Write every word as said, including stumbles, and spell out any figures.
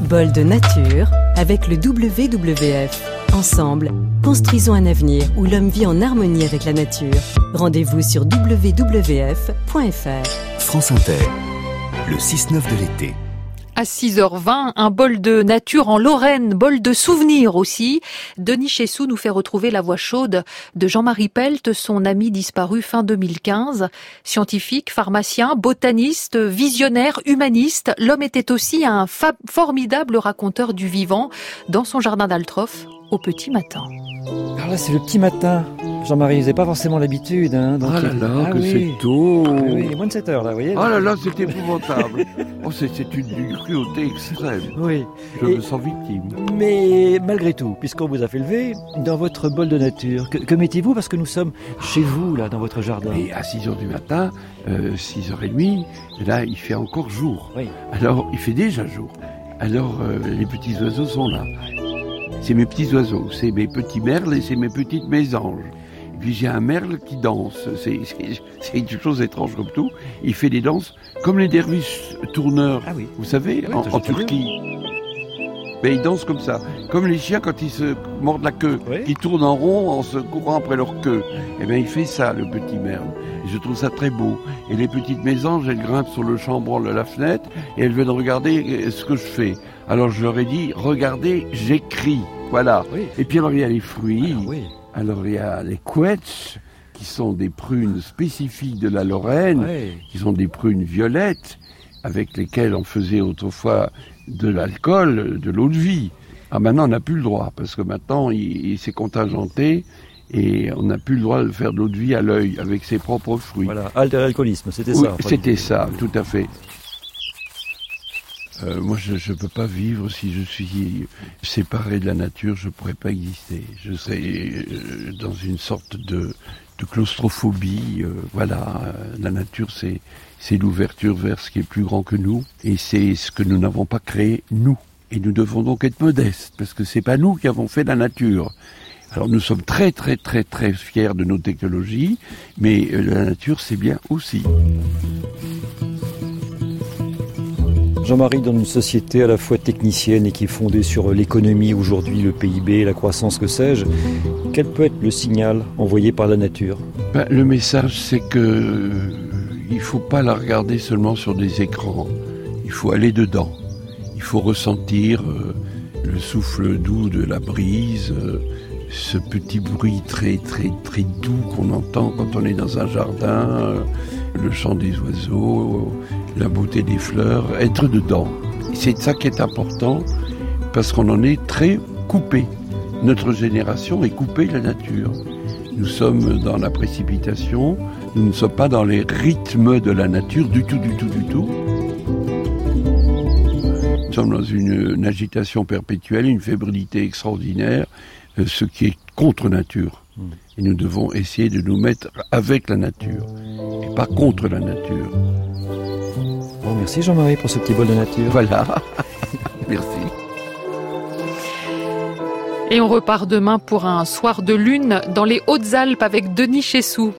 bol de nature avec le W W F. Ensemble, construisons un avenir où l'homme vit en harmonie avec la nature. Rendez-vous sur w w f point f r. France Inter, le six neuf de l'été. À six heures vingt, un bol de nature en Lorraine, bol de souvenirs aussi. Denis Chessou nous fait retrouver la voix chaude de Jean-Marie Pelt, son ami disparu fin deux mille quinze. Scientifique, pharmacien, botaniste, visionnaire, humaniste, l'homme était aussi un fa- formidable raconteur du vivant dans son jardin d'Altroff au petit matin. Alors là, c'est le petit matin. Jean-Marie, vous n'avez pas forcément l'habitude. Hein, donc... Ah là là, ah que oui. c'est tôt. Ah oui, il est moins de sept heures là, vous voyez. Ah là là, c'est épouvantable. Oh, c'est, c'est une, une cruauté extrême. Oui. Je Et... me sens victime. Mais malgré tout, puisqu'on vous a fait lever, dans votre bol de nature, que, que mettez-vous? Parce que nous sommes chez vous, là, dans votre jardin. Et à six heures du matin, euh, six heures trente, là, il fait encore jour. Oui. Alors, il fait déjà jour. Alors, euh, les petits oiseaux sont là. C'est mes petits oiseaux, c'est mes petits merles et c'est mes petites mésanges. Et puis j'ai un merle qui danse, c'est, c'est, c'est une chose étrange comme tout. Il fait des danses comme les derviches tourneurs, Ah oui. vous savez, Oui, en, ça, en j'ai Turquie. Mais ils dansent comme ça, comme les chiens quand ils se mordent la queue, Oui. qui tournent en rond en se courant après leur queue. Et bien il fait ça, le petit merle. Et je trouve ça très beau. Et les petites mésanges, elles grimpent sur le chambranle de la fenêtre et elles viennent regarder ce que je fais. Alors je leur ai dit, regardez, j'écris. Voilà. Oui. Et puis alors il y a les fruits. Alors, oui. Alors il y a les quetch, qui sont des prunes spécifiques de la Lorraine, Oui. qui sont des prunes violettes, avec lesquelles on faisait autrefois de l'alcool, de l'eau de vie. Ah maintenant on n'a plus le droit, parce que maintenant il, il s'est contingenté, et on n'a plus le droit de faire de l'eau de vie à l'œil, avec ses propres fruits. Voilà, alcoholisme, c'était Oui, ça. enfin. c'était ça, tout à fait. Euh, moi, je ne peux pas vivre si je suis séparé de la nature, je ne pourrais pas exister. Je serais euh, dans une sorte de, de claustrophobie. Euh, voilà, euh, la nature, c'est, c'est l'ouverture vers ce qui est plus grand que nous, et c'est ce que nous n'avons pas créé, nous. Et nous devons donc être modestes, parce que c'est pas nous qui avons fait la nature. Alors nous sommes très très très très fiers de nos technologies, mais euh, la nature, c'est bien aussi. Jean-Marie, dans une société à la fois technicienne et qui est fondée sur l'économie aujourd'hui, le P I B, la croissance, que sais-je, quel peut être le signal envoyé par la nature? Ben, le message, c'est que euh, il faut pas la regarder seulement sur des écrans. Il faut aller dedans. Il faut ressentir euh, le souffle doux de la brise, euh, ce petit bruit très très très doux qu'on entend quand on est dans un jardin, euh, le chant des oiseaux, la beauté des fleurs, être dedans. C'est ça qui est important, parce qu'on en est très coupé. Notre génération est coupée de la nature. Nous sommes dans la précipitation, nous ne sommes pas dans les rythmes de la nature du tout, du tout, du tout. Nous sommes dans une, une agitation perpétuelle, une fébrilité extraordinaire, euh, ce qui est contre nature. Et nous devons essayer de nous mettre avec la nature, et pas contre la nature. Bon, merci Jean-Marie pour ce petit bol de nature. Voilà, merci. Et on repart demain pour un soir de lune dans les Hautes-Alpes avec Denis Chessou.